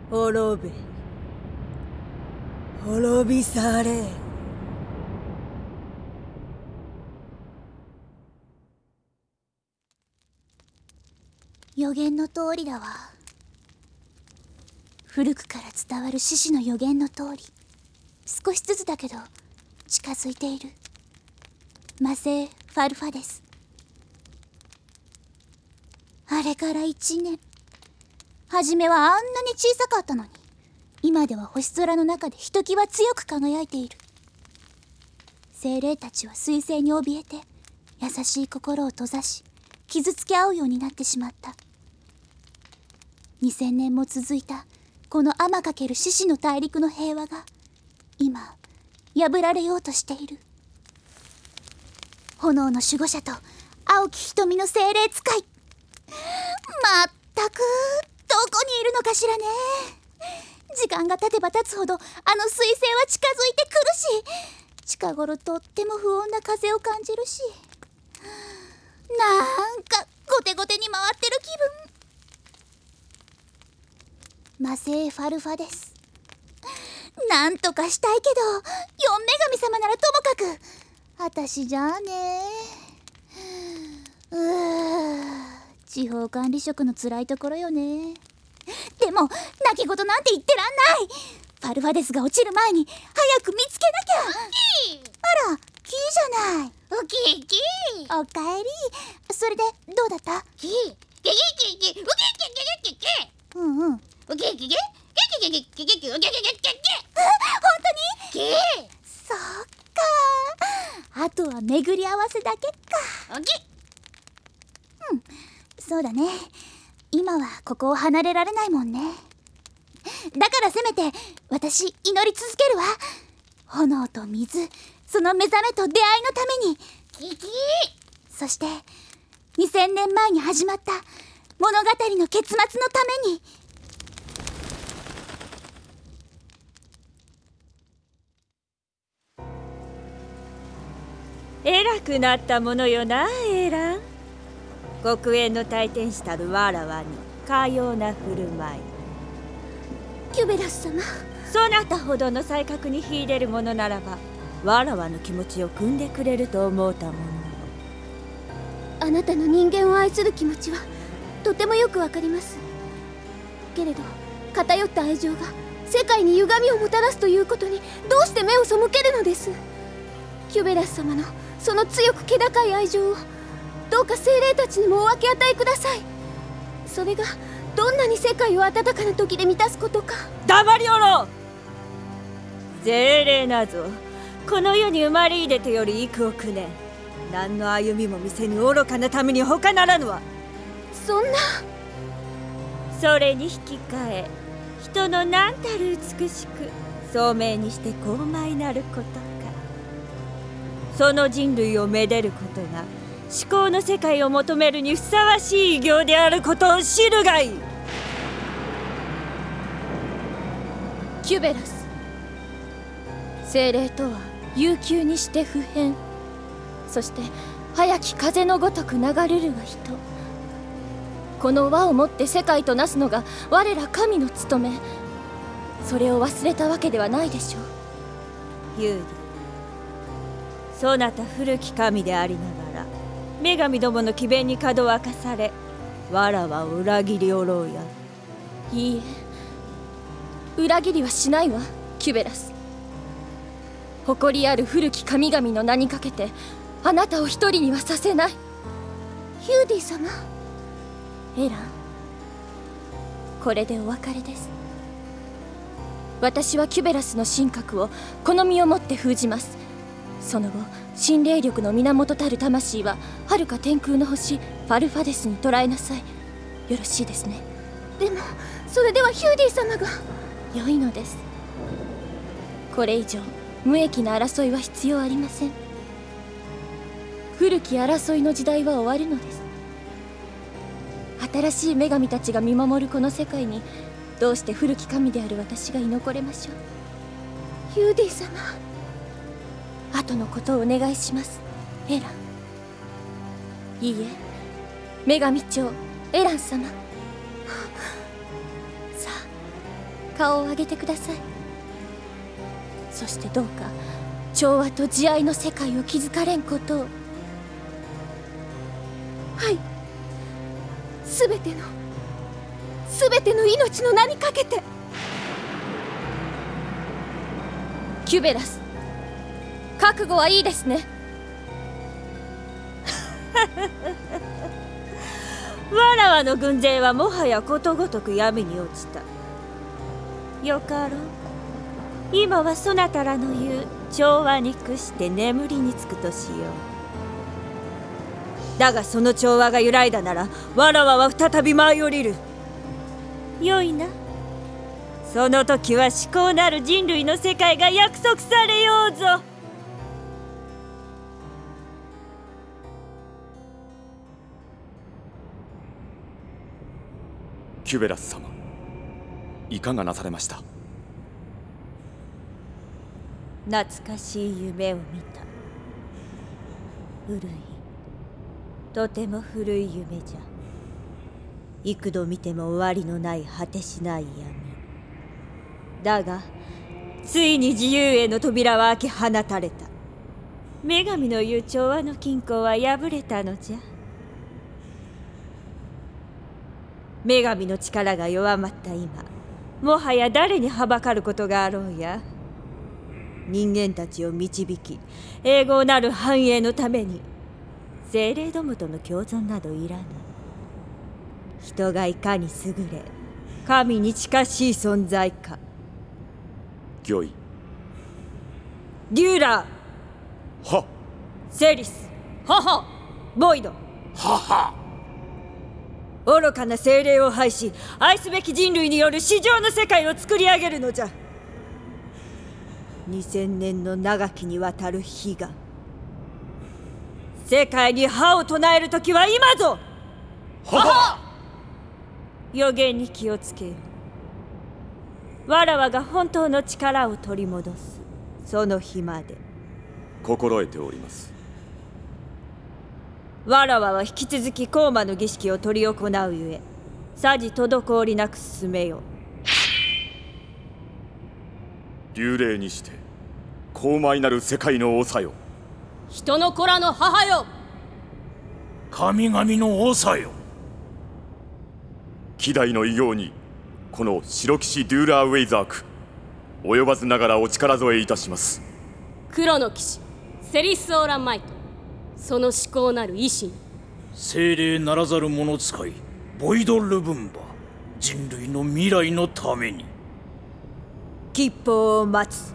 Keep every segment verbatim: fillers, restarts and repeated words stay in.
滅べ、滅び去れ。 予言の通りだわ。古くから伝わる獅子の予言の通り、少しずつだけど近づいている。魔星ファルファです。あれから一年。初めはあんなに小さかったのに、今では星空の中でひときわ強く輝いている。精霊たちは彗星に怯えて優しい心を閉ざし、傷つけ合うようになってしまった。にせんねんも続いたこの天かける獅子の大陸の平和が今破られようとしている。炎の守護者と青き瞳の精霊使い、まったくどこにいるのかしらね。時間が経てば経つほどあの彗星は近づいてくるし、近頃とっても不穏な風を感じるし、なんかゴテゴテに回ってる気分。魔星ファルファです。なんとかしたいけど、四女神様ならともかく、私じゃあね。うー地方管理職の辛いところよね。でも泣き言なんて言ってらんない。ファルファデスが落ちる前に早く見つけなきゃ。あら、キーじゃない。 ウキキおかえり。それでどうだった？ キーゲゲゲゲウキキゲゲゲゲうんうん。 ウキキゲゲゲゲゲゲゲゲゲゲゲゲゲゲ本当に？ キーそっか。あとは巡り合わせだけか。 ウキうんそうだね。今はここを離れられないもんね。だからせめて私祈り続けるわ。炎と水、その目覚めと出会いのために。 キキそしてにせんねんまえに始まった物語の結末のために。 偉くなったものよな、エラン。黒煙の大天使たるわらわにかような振る舞い。 キュベラス様、 そなたほどの才覚に秀でるものならば、わらわの気持ちを汲んでくれると思うたもの。 あなたの人間を愛する気持ちはとてもよくわかります。けれど偏った愛情が世界に歪みをもたらすということにどうして目を背けるのです。キュベラス様のその強く気高い愛情をどうか精霊たちにもお分け与えください。それがどんなに世界を温かな時で満たすことか。 黙りおろう。精霊なぞこの世に生まれ入れてより幾億年、何の歩みも見せぬ愚かなために他ならぬわ。 そんな。 それに引き換え、人の何たる美しく聡明にして高邁なることか。その人類をめでることが至高の世界を求めるにふさわしい偉業であることを知るがいい。 キュベラス、精霊とは悠久にして不変、そして早き風のごとく流れるが人。この輪をもって世界となすのが我ら神の務め。それを忘れたわけではないでしょう。 ユーディ、そなた古き神でありながら女神どもの詭弁にかどわかされ、わらわを裏切りおろうや。 いいえ、裏切りはしないわ、キュベラス。誇りある古き神々の名にかけてあなたを一人にはさせない。ヒューディ様。エラン、これでお別れです。私はキュベラスの神格をこの身をもって封じます。その後、神霊力の源たる魂は遥か天空の星ファルファデスに捕らえなさい。よろしいですね。でもそれではヒューディ様が。良いのです。これ以上無益な争いは必要ありません。古き争いの時代は終わるのです。新しい女神たちが見守るこの世界にどうして古き神である私が居残れましょう。ヒューディ様、後のことをお願いします、エラン。いいえ、女神長エラン様。さあ顔を上げてください。そしてどうか調和と慈愛の世界を築かれんことを。はい、すべてのすべての命の名にかけて。キュベラス、覚悟はいいですね。 わらわの軍勢はもはやことごとく闇に落ちた。よかろう。今はそなたらの言う調和に屈して眠りにつくとしよう。だがその調和が揺らいだならわらわは再び舞い降りる。よいな。その時は至高なる人類の世界が約束されようぞ。 キュベラス様、いかがなされました？ 懐かしい夢を見た。古い、とても古い夢じゃ。幾度見ても終わりのない果てしない闇だが、ついに自由への扉は開き放たれた。女神の言う調和の均衡は破れたのじゃ。女神の力が弱まった今、もはや誰にはばかることがあろうや。人間たちを導き、永劫なる繁栄のために精霊どもとの共存などいらぬ。人がいかに優れ、神に近しい存在か。 御意。 デューラー。はっ。 セリス。 はは。 ボイド。 はは。 愚かな精霊を廃し、愛すべき人類による至上の世界を作り上げるのじゃ。二千年の長きにわたる悲願。世界に歯を唱える時は今ぞ。 はは。 予言に気をつけよう。わらわが本当の力を取り戻すその日まで。 心得ております。 わらわは引き続き高魔の儀式を執り行うゆえ、さじ滞りなく進めよ。 流霊にして高邁なる世界の長よ。 人の子らの母よ。 神々の長よ。 希代の偉業にこの白騎士デューラー・ウェイザーク、及ばずながらお力添えいたします。 黒の騎士セリス・オーランマイト、その至高なる意志に精霊ならざる者使いボイド・ルブンバ、人類の未来のために。 吉報を待つ。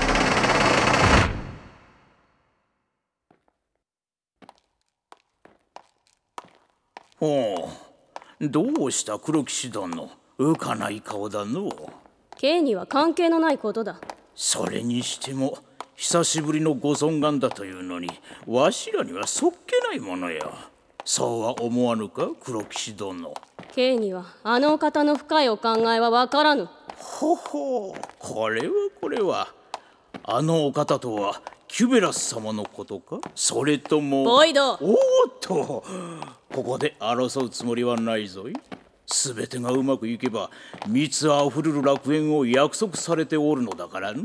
ほう、どうした黒騎士殿、浮かない顔だの。 Kには関係のないことだ。 それにしても久しぶりのご尊願だというのに、わしらにはそっけないものよ。そうは思わぬか、黒騎士殿。 Kにはあのお方の深いお考えはわからぬ。 ほほう、これはこれは。あのお方とはキュベラス様のことか、それとも。 ボイド。 おーっと、ここで争うつもりはないぞい。すべてがうまくいけば蜜あふれる楽園を約束されておるのだからの。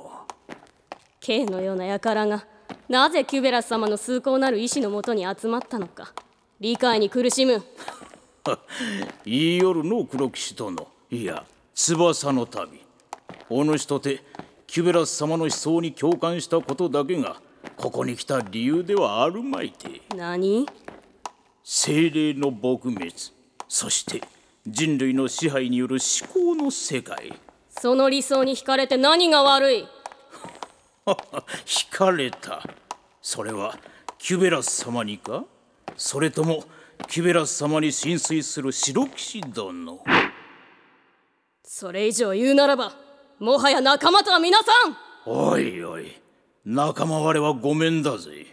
Kのような輩がなぜキュベラス様の崇高なる意志のもとに集まったのか、理解に苦しむ。 言いよるの黒騎士殿、いや翼の旅。お主とてキュベラス様の思想に共感したことだけがここに来た理由ではあるまいて。 何？ 精霊の撲滅、そして人類の支配による至高の世界。 その理想に惹かれて何が悪い？ 惹かれた。それはキュベラス様にか、それともキュベラス様に心酔する白騎士殿。 それ以上言うならば、もはや仲間とは皆さん。 おいおい、仲間割れはごめんだぜ。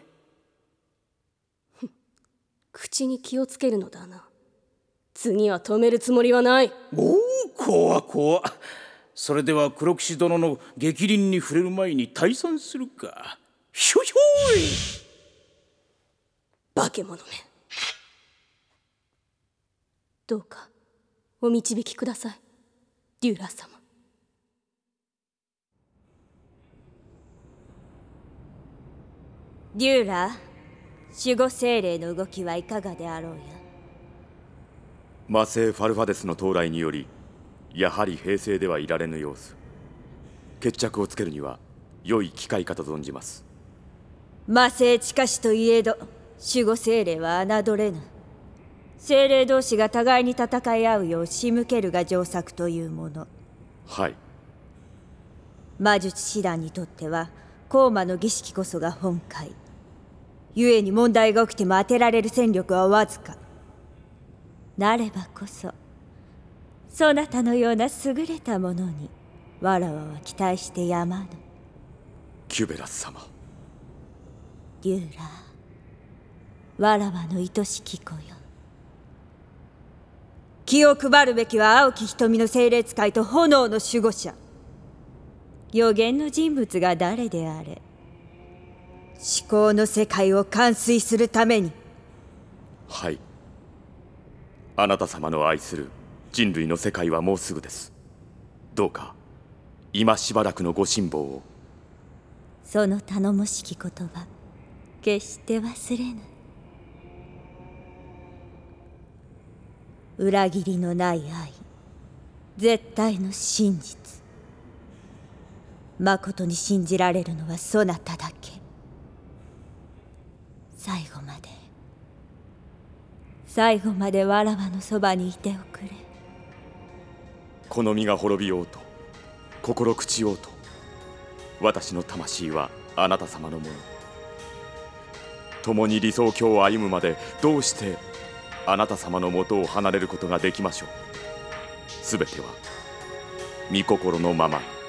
口に気をつけるのだな。次は止めるつもりはない。 おお、怖怖。それでは黒騎士殿の逆鱗に触れる前に退散するか。ひょひょい。 化け物め。どうかお導きください、デューラー様。 デューラー、守護精霊の動きはいかがであろうや。 魔聖ファルファデスの到来により、やはり平静ではいられぬ様子。決着をつけるには良い機会かと存じます。 魔聖近しといえど守護精霊は侮れぬ。精霊同士が互いに戦い合うよう仕向けるが上策というもの。 はい。 魔術師団にとっては高魔の儀式こそが本懐。故に問題が起きても当てられる戦力はわずか。なればこそそなたのような優れたものにわらわは期待してやまぬ。 キュベラス様。 デューラー、わらわの愛しき子よ。気を配るべきは青き瞳の精霊使いと炎の守護者。予言の人物が誰であれ、思考の世界を完遂するために。 はい。あなた様の愛する人類の世界はもうすぐです。どうか今しばらくのご辛抱を。 その頼もしき言葉、決して忘れぬ。裏切りのない愛、絶対の真実。まことに信じられるのはそなただけ。最後まで最後までわらわのそばにいておくれ。 この身が滅びようと心朽ちようと、私の魂はあなた様のもの。共に理想郷を歩むまでどうしてあなた様のもとを離れることができましょう。すべては御心のままに。